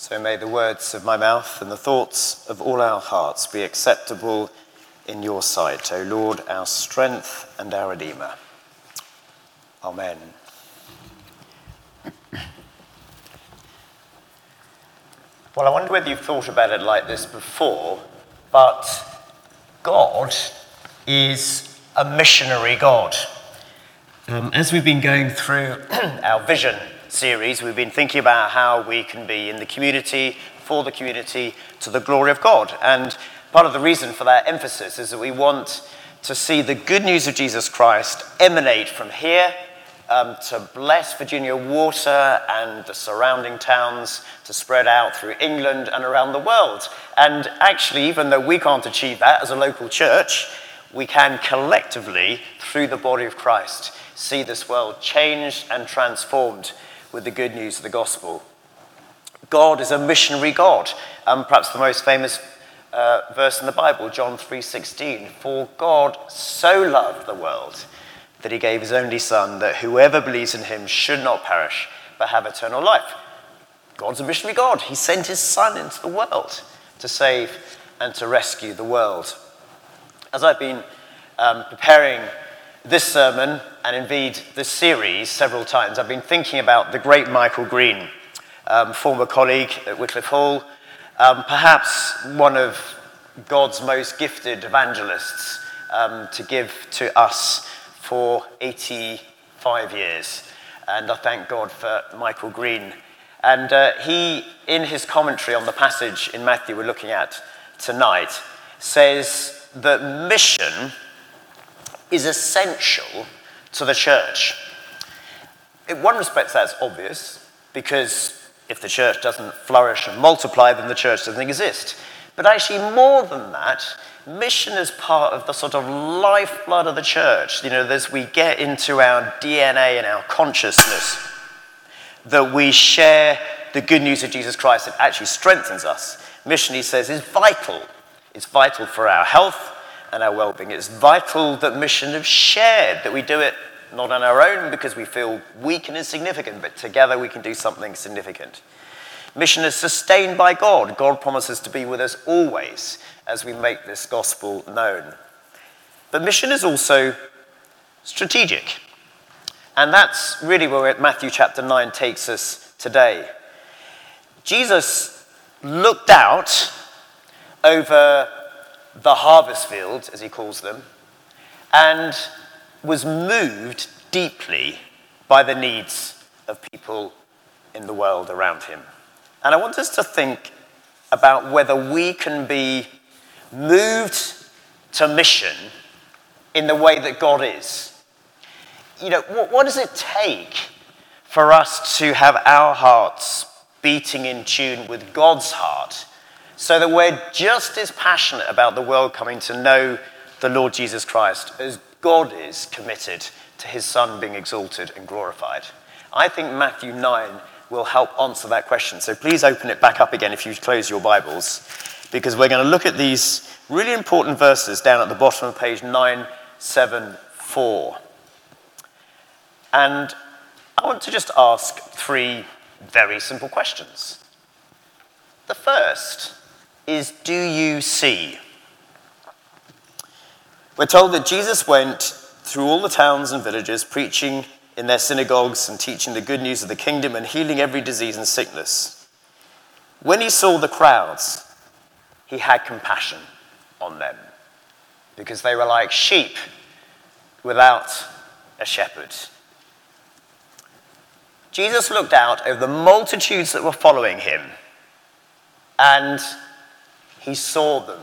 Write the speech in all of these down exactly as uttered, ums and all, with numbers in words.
So may the words of my mouth and the thoughts of all our hearts be acceptable in your sight, O Lord, our strength and our Redeemer. Amen. Well, I wonder whether you've thought about it like this before, but God is a missionary God. Um, as we've been going through our vision series, we've been thinking about how we can be in the community, for the community, to the glory of God. And part of the reason for that emphasis is that we want to see the good news of Jesus Christ emanate from here um, to bless Virginia Water and the surrounding towns, to spread out through England and around the world. And actually, even though we can't achieve that as a local church, we can collectively, through the body of Christ, see this world changed and transformed with the good news of the gospel. God is a missionary God. Um, perhaps the most famous uh, verse in the Bible, John three sixteen. For God so loved the world that he gave his only son, that whoever believes in him should not perish, but have eternal life. God's a missionary God. He sent his son into the world to save and to rescue the world. As I've been um, preparing this sermon, and indeed this series several times, I've been thinking about the great Michael Green, um, former colleague at Wycliffe Hall, um, perhaps one of God's most gifted evangelists um, to give to us for eighty-five years. And I thank God for Michael Green. And uh, he, in his commentary on the passage in Matthew we're looking at tonight, says that mission is essential to the church. In one respect, that's obvious, because if the church doesn't flourish and multiply, then the church doesn't exist. But actually, more than that, mission is part of the sort of lifeblood of the church. You know, as we get into our D N A and our consciousness, that we share the good news of Jesus Christ, it actually strengthens us. Mission, he says, is vital. It's vital for our health and our well-being. It's vital that mission is shared, that we do it not on our own because we feel weak and insignificant, but together we can do something significant. Mission is sustained by God. God promises to be with us always as we make this gospel known. But mission is also strategic. And that's really where Matthew chapter nine takes us today. Jesus looked out over the harvest fields, as he calls them, and was moved deeply by the needs of people in the world around him. And I want us to think about whether we can be moved to mission in the way that God is. You know, what, what does it take for us to have our hearts beating in tune with God's heart, so that we're just as passionate about the world coming to know the Lord Jesus Christ as God is committed to his Son being exalted and glorified? I think Matthew nine will help answer that question. So please open it back up again if you close your Bibles, because we're going to look at these really important verses down at the bottom of page nine seventy-four. And I want to just ask three very simple questions. The first is, do you see? We're told that Jesus went through all the towns and villages, preaching in their synagogues and teaching the good news of the kingdom and healing every disease and sickness. When he saw the crowds, he had compassion on them, because they were like sheep without a shepherd. Jesus looked out over the multitudes that were following him, and he saw them.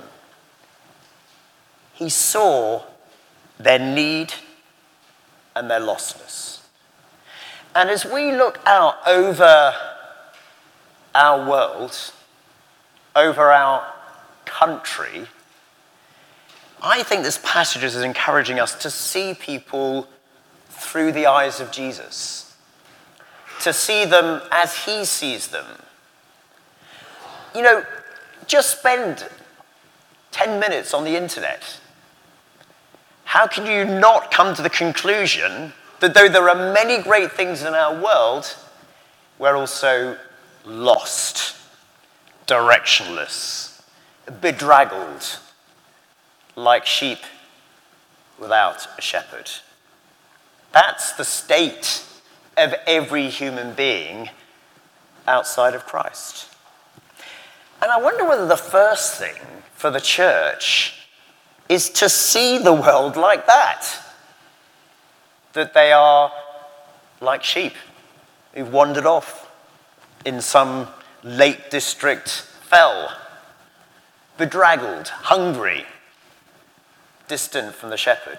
He saw their need and their lostness. And as we look out over our world, over our country, I think this passage is encouraging us to see people through the eyes of Jesus, to see them as he sees them. You know, just spend ten minutes on the internet. How can you not come to the conclusion that though there are many great things in our world, we're also lost directionless, bedraggled, like sheep without a shepherd. That's the state of every human being outside of Christ. And I wonder whether the first thing for the church is to see the world like that. That they are like sheep who've wandered off in some Lake District fell, bedraggled, hungry, distant from the shepherd.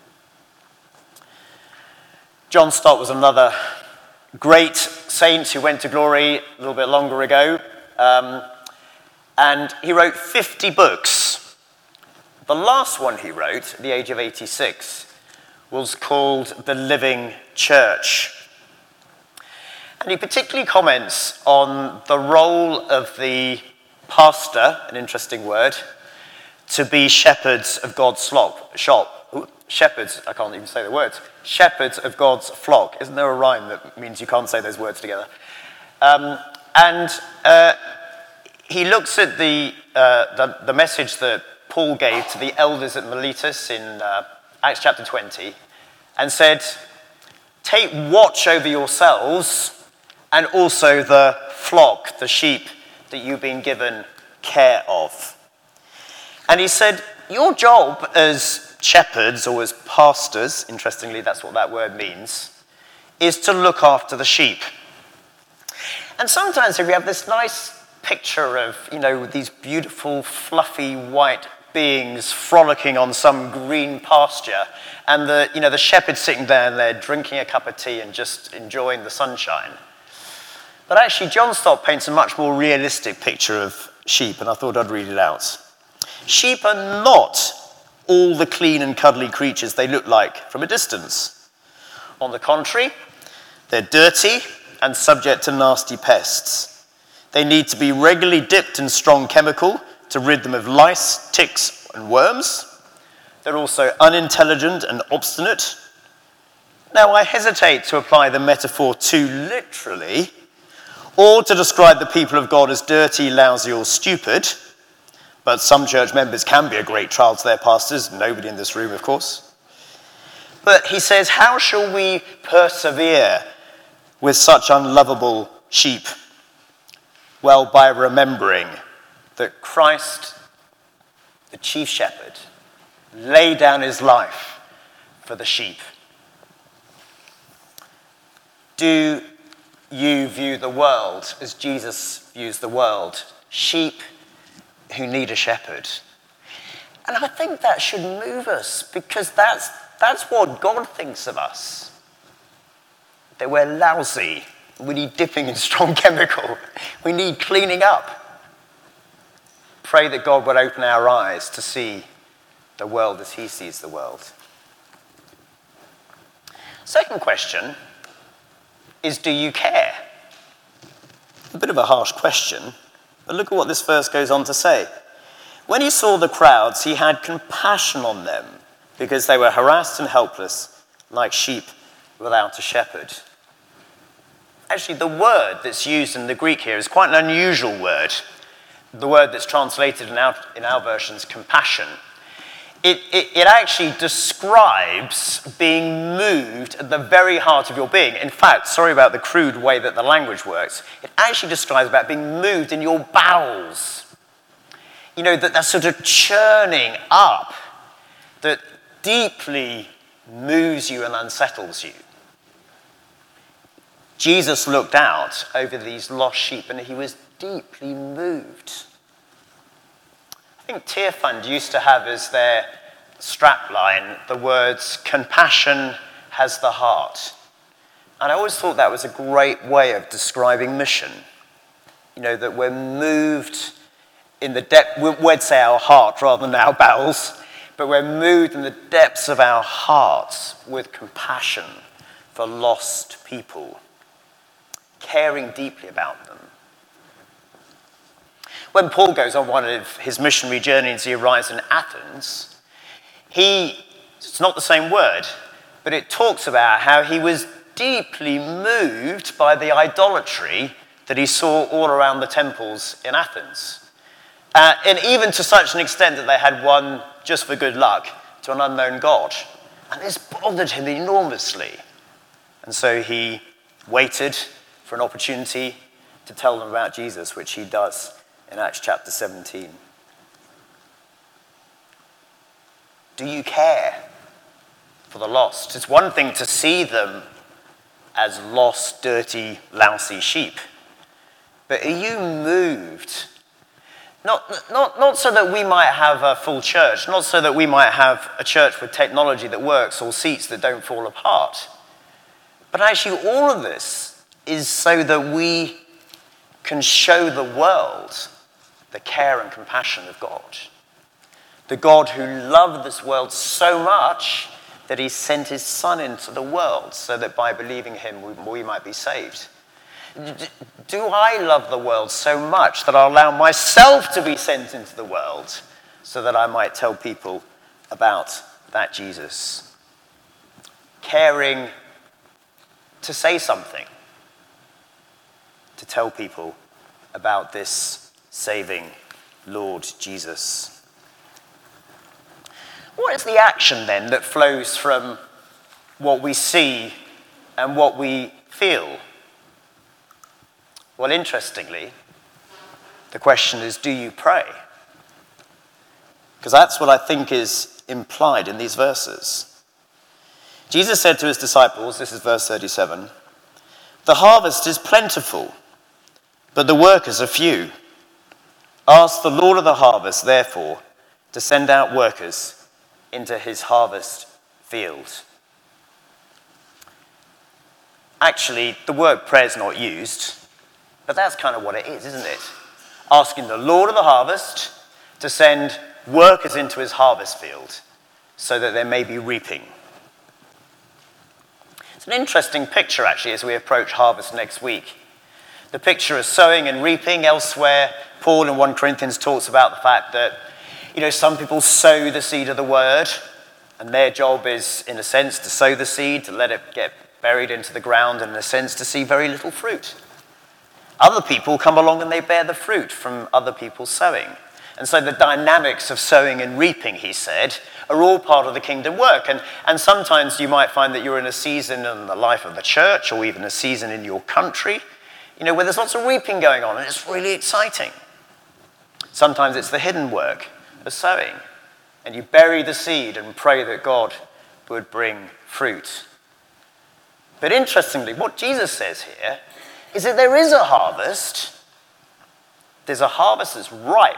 John Stott was another great saint who went to glory a little bit longer ago. Um, and he wrote fifty books. The last one he wrote, at the age of eighty-six, was called The Living Church. And he particularly comments on the role of the pastor, an interesting word, to be shepherds of God's flock. Shop, shepherds, I can't even say the words. Shepherds of God's flock. Isn't there a rhyme that means you can't say those words together? Um, and uh, he looks at the, uh, the, the message that Paul gave to the elders at Miletus in uh, Acts chapter twenty, and said, take watch over yourselves and also the flock, the sheep that you've been given care of. And he said, your job as shepherds or as pastors, interestingly that's what that word means, is to look after the sheep. And sometimes if you have this nice picture of, you know, these beautiful, fluffy, white beings frolicking on some green pasture, and the, you know, the shepherd sitting down there drinking a cup of tea and just enjoying the sunshine. But actually, John Stott paints a much more realistic picture of sheep, and I thought I'd read it out. Sheep are not all the clean and cuddly creatures they look like from a distance. On the contrary, they're dirty and subject to nasty pests. They need to be regularly dipped in strong chemical to rid them of lice, ticks, and worms. They're also unintelligent and obstinate. Now, I hesitate to apply the metaphor too literally, or to describe the people of God as dirty, lousy, or stupid, but some church members can be a great trial to their pastors, nobody in this room, of course. But he says, how shall we persevere with such unlovable sheep? Well, by remembering that Christ, the chief shepherd, laid down his life for the sheep. Do you view the world as Jesus views the world? Sheep who need a shepherd. And I think that should move us, because that's, that's what God thinks of us. That we're lousy. We need dipping in strong chemical. We need cleaning up. Pray that God would open our eyes to see the world as he sees the world. Second question is, do you care? A bit of a harsh question, but look at what this verse goes on to say. When he saw the crowds, he had compassion on them because they were harassed and helpless, like sheep without a shepherd. Actually, the word that's used in the Greek here is quite an unusual word. The word that's translated in our, in our versions, compassion. It, it, it actually describes being moved at the very heart of your being. In fact, sorry about the crude way that the language works, it actually describes about being moved in your bowels. You know, that that sort of churning up that deeply moves you and unsettles you. Jesus looked out over these lost sheep and he was deeply moved. I think Tearfund used to have as their strapline the words, compassion has the heart. And I always thought that was a great way of describing mission. You know, that we're moved in the depth, we'd say our heart rather than our bowels, but we're moved in the depths of our hearts with compassion for lost people, caring deeply about them. When Paul goes on one of his missionary journeys, he arrives in Athens, he, it's not the same word, but it talks about how he was deeply moved by the idolatry that he saw all around the temples in Athens. Uh, and even to such an extent that they had one, just for good luck, to an unknown god. And this bothered him enormously. And so he waited for an opportunity to tell them about Jesus, which he does in Acts chapter seventeen. Do you care for the lost? It's one thing to see them as lost, dirty, lousy sheep. But are you moved? Not, not, not so that we might have a full church, not so that we might have a church with technology that works or seats that don't fall apart. But actually all of this is so that we can show the world the care and compassion of God. The God who loved this world so much that he sent his Son into the world so that by believing him we, we might be saved. Do I love the world so much that I'll allow myself to be sent into the world so that I might tell people about that Jesus? Caring to say something, to tell people about this saving Lord Jesus. What is the action then that flows from what we see and what we feel? Well, interestingly, the question is, do you pray? Because that's what I think is implied in these verses. Jesus said to his disciples, this is verse thirty-seven, "The harvest is plentiful, but the workers are few. Ask the Lord of the harvest, therefore, to send out workers into his harvest field." Actually, the word prayer is not used, but that's kind of what it is, isn't it? Asking the Lord of the harvest to send workers into his harvest field so that there may be reaping. It's an interesting picture, actually, as we approach harvest next week. The picture of sowing and reaping. Elsewhere, Paul in First Corinthians talks about the fact that, you know, some people sow the seed of the word, and their job is, in a sense, to sow the seed, to let it get buried into the ground, and in a sense, to see very little fruit. Other people come along and they bear the fruit from other people's sowing. And so the dynamics of sowing and reaping, he said, are all part of the kingdom work. And, and sometimes you might find that you're in a season in the life of the church or even a season in your country, you know, where there's lots of reaping going on and it's really exciting. Sometimes it's the hidden work of sowing. And you bury the seed and pray that God would bring fruit. But interestingly, what Jesus says here is that there is a harvest. There's a harvest that's ripe.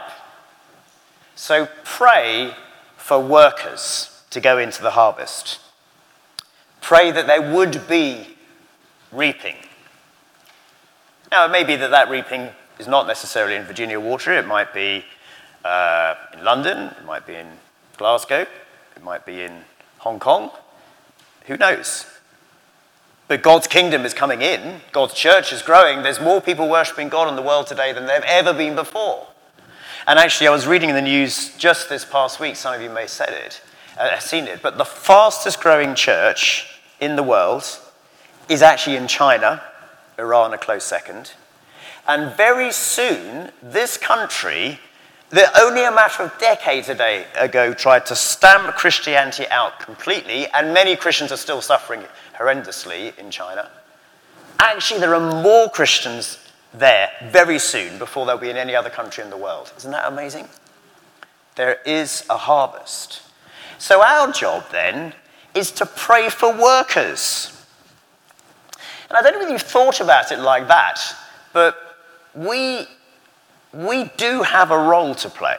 So pray for workers to go into the harvest. Pray that there would be reaping. Now, it may be that that reaping is not necessarily in Virginia Water. It might be uh, in London. It might be in Glasgow. It might be in Hong Kong. Who knows? But God's kingdom is coming in. God's church is growing. There's more people worshipping God in the world today than there have ever been before. And actually, I was reading in the news just this past week, some of you may have said it, uh, seen it, but the fastest growing church in the world is actually in China, Iran a close second. And very soon, this country, that only a matter of decades ago tried to stamp Christianity out completely, and many Christians are still suffering horrendously in China. Actually, there are more Christians there very soon before they'll be in any other country in the world. Isn't that amazing? There is a harvest. So our job then is to pray for workers. And I don't know whether you've thought about it like that, but we, we do have a role to play.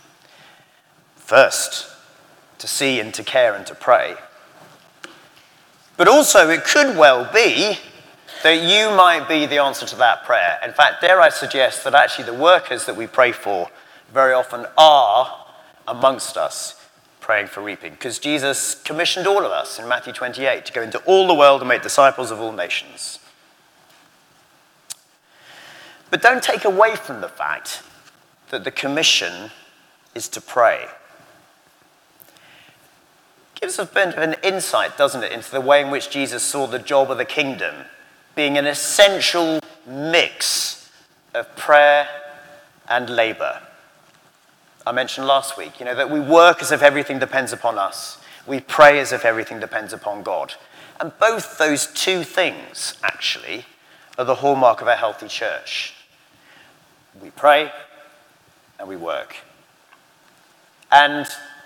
First, to see and to care and to pray. But also, it could well be that you might be the answer to that prayer. In fact, dare I suggest that actually the workers that we pray for very often are amongst us praying for reaping. Because Jesus commissioned all of us in Matthew twenty-eight to go into all the world and make disciples of all nations. But don't take away from the fact that the commission is to pray. Gives us a bit of an insight, doesn't it, into the way in which Jesus saw the job of the kingdom being an essential mix of prayer and labor. I mentioned last week, you know, that we work as if everything depends upon us. We pray as if everything depends upon God. And both those two things, actually, are the hallmark of a healthy church. We pray and we work. And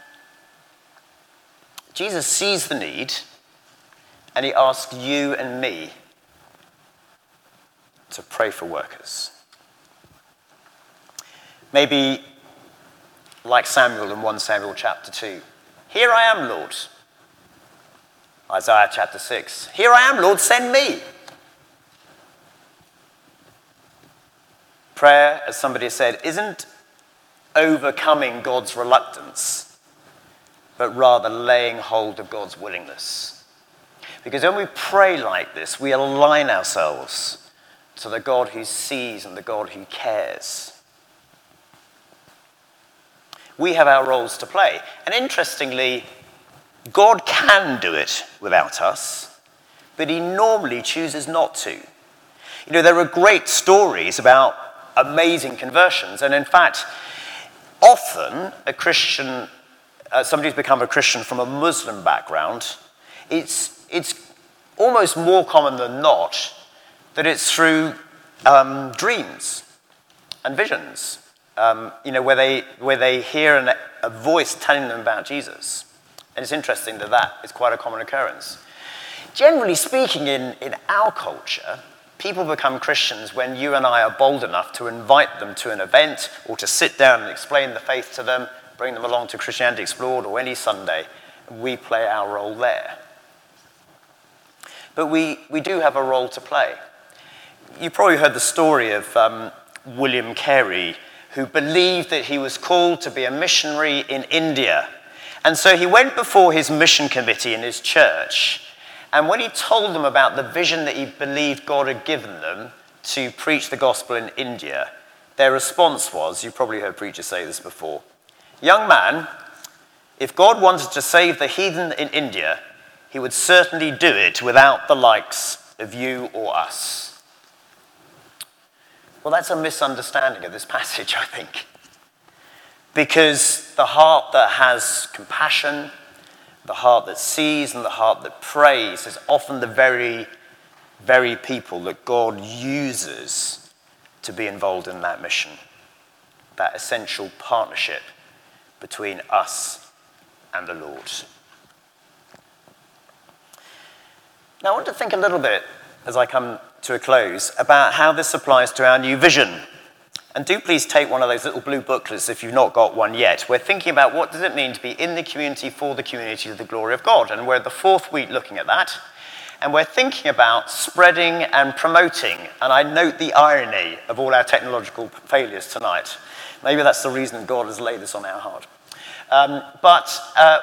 Jesus sees the need, and he asks you and me to pray for workers. Maybe like Samuel in First Samuel chapter two. Here I am, Lord. Isaiah chapter six. Here I am, Lord, send me. Prayer, as somebody said, isn't overcoming God's reluctance, but rather laying hold of God's willingness. Because when we pray like this, we align ourselves to the God who sees and the God who cares. We have our roles to play. And interestingly, God can do it without us, but he normally chooses not to. You know, there are great stories about amazing conversions, and in fact, often a Christian, uh, somebody who's become a Christian from a Muslim background, it's, it's almost more common than not that it's through um, dreams and visions. Um, you know, where they where they hear an, a voice telling them about Jesus. And it's interesting that that is quite a common occurrence. Generally speaking, in, in our culture, people become Christians when you and I are bold enough to invite them to an event or to sit down and explain the faith to them, bring them along to Christianity Explored or any Sunday. We play our role there. But we, we do have a role to play. You probably heard the story of um, William Carey, who believed that he was called to be a missionary in India. And so he went before his mission committee in his church, and when he told them about the vision that he believed God had given them to preach the gospel in India, their response was, you've probably heard preachers say this before, "Young man, if God wanted to save the heathen in India, he would certainly do it without the likes of you or us." Well, that's a misunderstanding of this passage, I think. Because the heart that has compassion, the heart that sees, and the heart that prays is often the very, very people that God uses to be involved in that mission. That essential partnership between us and the Lord. Now, I want to think a little bit, as I come to a close, about how this applies to our new vision. And do please take one of those little blue booklets if you've not got one yet. We're thinking about what does it mean to be in the community, for the community, to the glory of God. And we're the fourth week looking at that. And we're thinking about spreading and promoting. And I note the irony of all our technological failures tonight. Maybe that's the reason God has laid this on our heart. Um, but uh,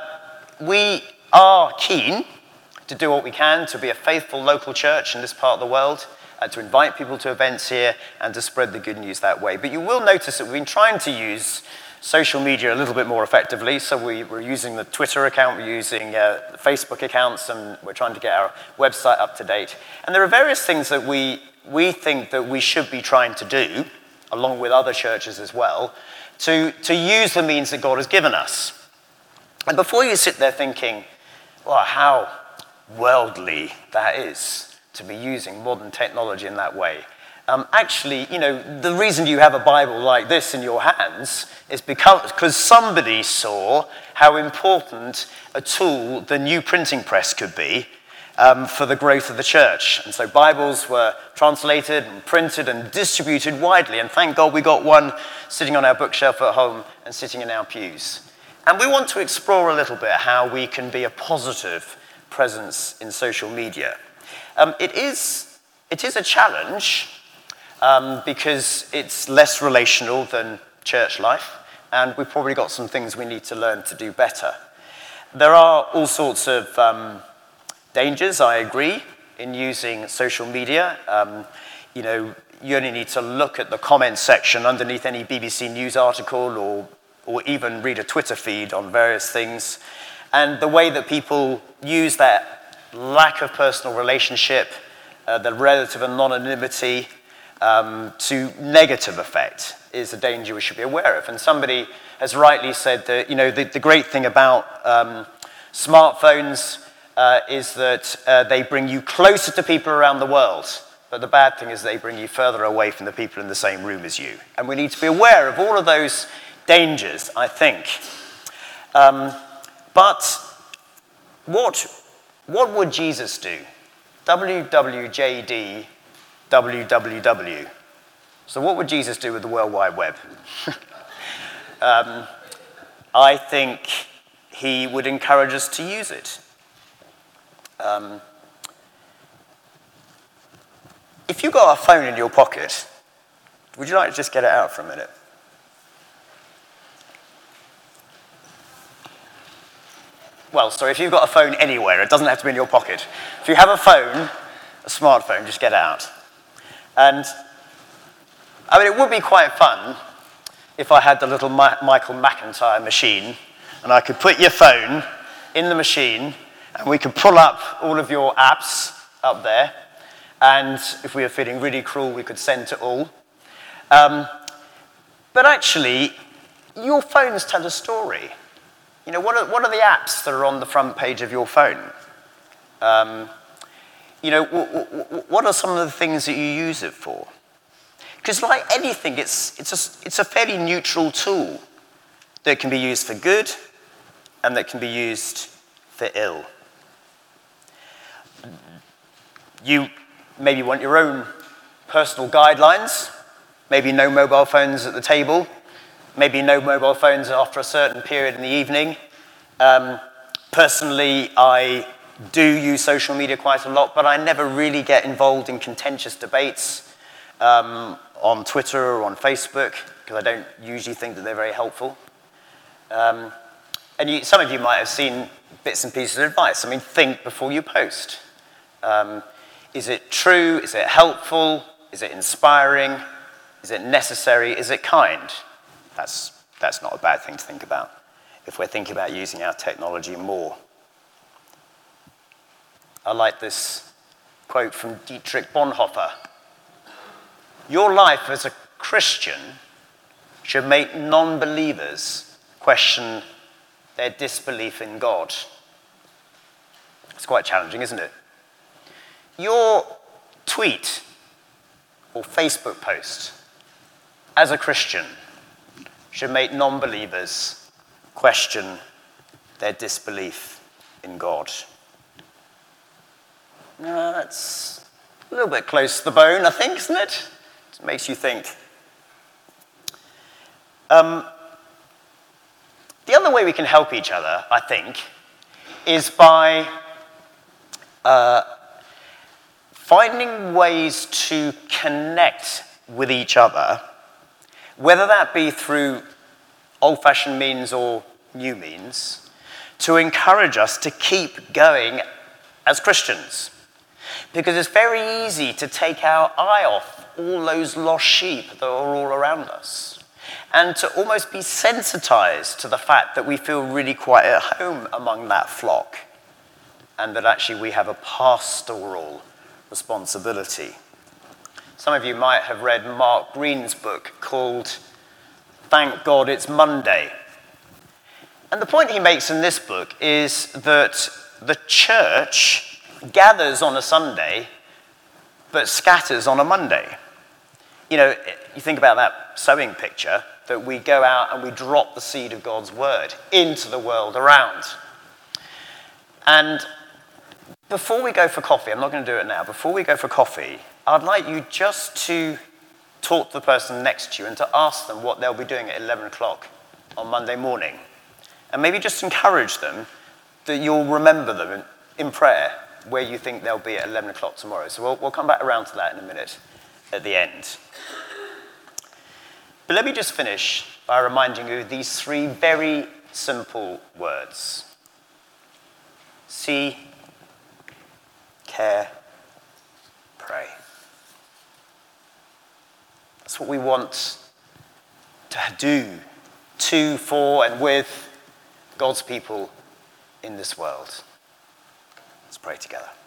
we are keen to do what we can to be a faithful local church in this part of the world, uh, to invite people to events here and to spread the good news that way. But you will notice that we've been trying to use social media a little bit more effectively. So we, we're using the Twitter account, we're using uh, Facebook accounts, and we're trying to get our website up to date. And there are various things that we, we think that we should be trying to do, along with other churches as well, to, to use the means that God has given us. And before you sit there thinking, well, how worldly that is to be using modern technology in that way. Um, actually, you know, the reason you have a Bible like this in your hands is because, because somebody saw how important a tool the new printing press could be um, for the growth of the church. And so Bibles were translated and printed and distributed widely. And thank God we got one sitting on our bookshelf at home and sitting in our pews. And we want to explore a little bit how we can be a positive presence in social media. Um, it is it is a challenge um, because it's less relational than church life, and we've probably got some things we need to learn to do better. There are all sorts of um, dangers, I agree, in using social media. Um, you know, you only need to look at the comments section underneath any B B C News article or or even read a Twitter feed on various things. And the way that people use that lack of personal relationship uh, the relative anonymity um, to negative effect is a danger we should be aware of. And somebody has rightly said that, you know, the, the great thing about um, smartphones uh, is that uh, they bring you closer to people around the world. But the bad thing is they bring you further away from the people in the same room as you. And we need to be aware of all of those dangers, I think. Um, but what, what would Jesus do? W W J D, W W W. So what would Jesus do with the World Wide Web? um, I think he would encourage us to use it. Um, If you've got a phone in your pocket, would you like to just get it out for a minute? Well, sorry, if you've got a phone anywhere, it doesn't have to be in your pocket. If you have a phone, a smartphone, just get it out. And, I mean, it would be quite fun if I had the little Ma- Michael McIntyre machine, and I could put your phone in the machine, and we could pull up all of your apps up there. And if we were feeling really cruel, we could send to all. Um, but actually, your phones tell a story. You know, what are, what are the apps that are on the front page of your phone? Um, you know, w- w- what are some of the things that you use it for? Because like anything, it's, it's, a, it's a fairly neutral tool that can be used for good and that can be used for ill. You maybe want your own personal guidelines, maybe no mobile phones at the table, maybe no mobile phones after a certain period in the evening. Um, personally, I do use social media quite a lot, but I never really get involved in contentious debates um, on Twitter or on Facebook, because I don't usually think that they're very helpful. Um, and you, some of you might have seen bits and pieces of advice. I mean, think before you post. Um, Is it true? Is it helpful? Is it inspiring? Is it necessary? Is it kind? That's, that's not a bad thing to think about if we're thinking about using our technology more. I like this quote from Dietrich Bonhoeffer. Your life as a Christian should make non-believers question their disbelief in God. It's quite challenging, isn't it? Your tweet or Facebook post as a Christian should make non-believers question their disbelief in God. Now, that's a little bit close to the bone, I think, isn't it? It makes you think. Um, the other way we can help each other, I think, is by uh, finding ways to connect with each other, whether that be through old-fashioned means or new means, to encourage us to keep going as Christians. Because it's very easy to take our eye off all those lost sheep that are all around us, and to almost be sensitized to the fact that we feel really quite at home among that flock, and that actually we have a pastoral responsibility. Some of you might have read Mark Green's book called Thank God It's Monday. And the point he makes in this book is that the church gathers on a Sunday, but scatters on a Monday. You know, you think about that sowing picture, that we go out and we drop the seed of God's word into the world around. And before we go for coffee, I'm not going to do it now, before we go for coffee, I'd like you just to talk to the person next to you and to ask them what they'll be doing at eleven o'clock on Monday morning. And maybe just encourage them that you'll remember them in, in prayer where you think they'll be at eleven o'clock tomorrow. So we'll, we'll come back around to that in a minute at the end. But let me just finish by reminding you of these three very simple words. See, care, pray. That's what we want to do to, for, and with God's people in this world. Let's pray together.